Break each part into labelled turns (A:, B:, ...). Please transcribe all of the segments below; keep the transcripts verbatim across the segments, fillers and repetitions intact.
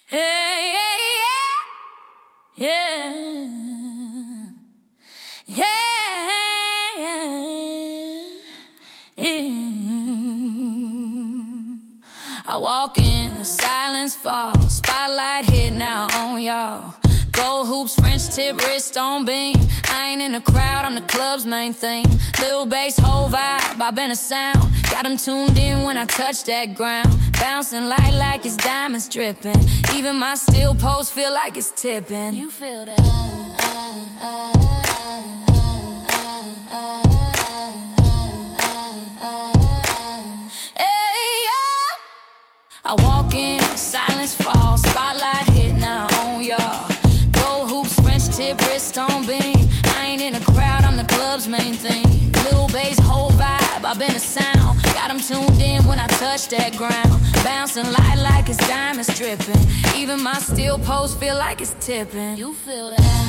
A: Hey, yeah, yeah, yeah, yeah, yeah. I walk in, the silence falls, spotlight hit now on y'all. Gold hoops, French tip, wrist on beam. I ain't in the crowd, I'm the club's main thing. Lil bass, whole vibe, I been a sound. Got them tuned in when I touch that ground. Bouncing light like it's diamonds dripping. Even my still pose feel like it's tipping. You feel that? Hey, yeah. I walk in, silence falls, spotlight hit now on y'all. Gold hoops, French tip, wrist on beam. I ain't in the crowd, I'm the club's main thing. Lil bass, whole vibe, I been a sound. Got them tuned in when I touch that ground. Bouncing light like it's diamonds dripping. Even my still pose feel like it's tipping. You feel that?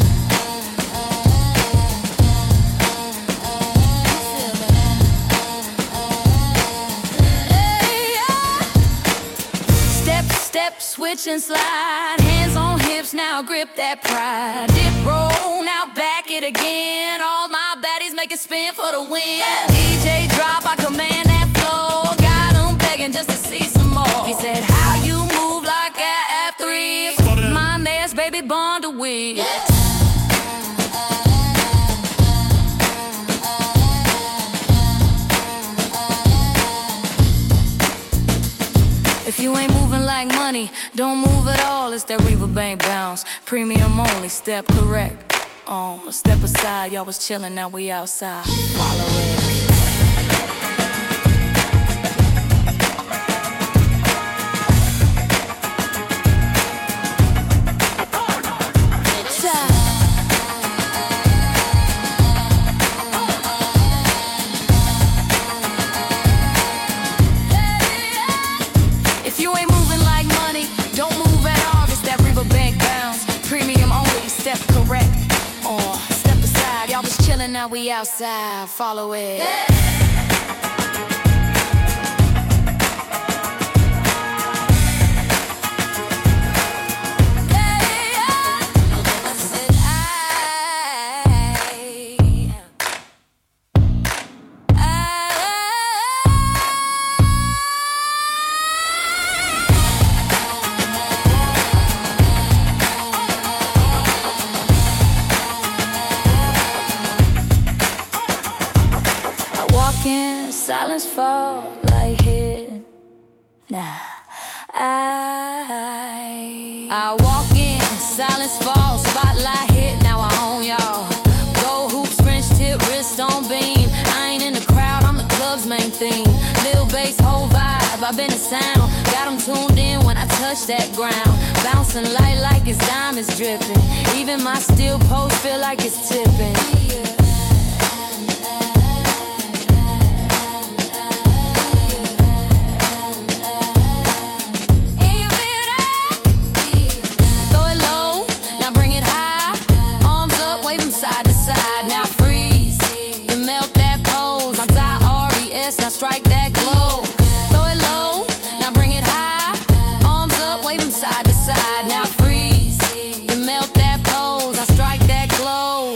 A: Step, switch and slide, hands on hips, now grip that pride. Dip, roll, now back it again. All my baddies make it spin for the win. D J drop, I command that flow. Got them begging just to see some more. He said, how you move like that F three? My man's baby born to win. If you ain't moving like money, don't move at all. It's that Riverbank bounce, premium only, step correct. Um, step aside, y'all was chillin', now we outside. Follow it. Now we outside, follow it. Yeah. Silence fall like hit. Nah, I I walk in, silence fall, spotlight hit. Now I own y'all. Gold hoops, French tip, wrist on beam. I ain't in the crowd, I'm the club's main theme. Lil bass, whole vibe, I been a sound. Got them tuned in when I touch that ground. Bouncing light like it's diamonds dripping. Even my still pose feel like it's tipping. Strike that glow, throw it low, now bring it high. Arms up, wave them side to side. Now freeze, you melt that pose. I strike that glow.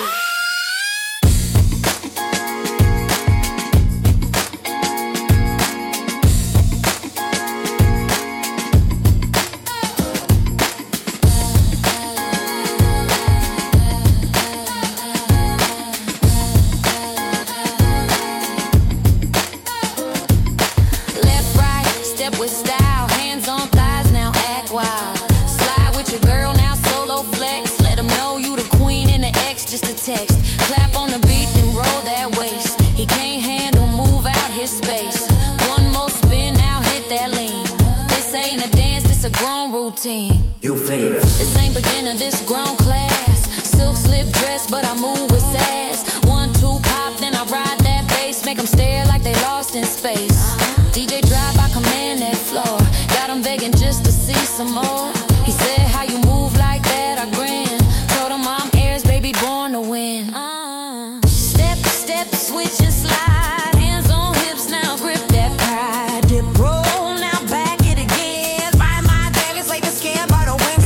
A: With style, hands on thighs, now act wild. Slide with your girl, now solo flex. Let them know you the queen and the X, just a text. Clap on the beat, then roll that waist. He can't handle, move out his space. One more spin, now hit that lean. This ain't a dance, this a grown routine. You feel it. This ain't beginner, this grown class. Silk slip dress, but I move with sass. One, two, pop, then I ride that bass. Make them stare like they lost in space. D J drop, I command that floor. Got him begging just to see some more. He said, how you move like that? I grin. Told him I'm heirs, baby, born to win. uh. Step, step, switch and slide. Hands on hips, now grip that pride. Dip, roll, now back it again. Find my daggers like a scam by the wing.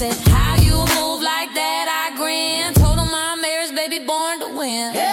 A: said, how you move like that? I grinned. Told him I'm Mary's baby born to win.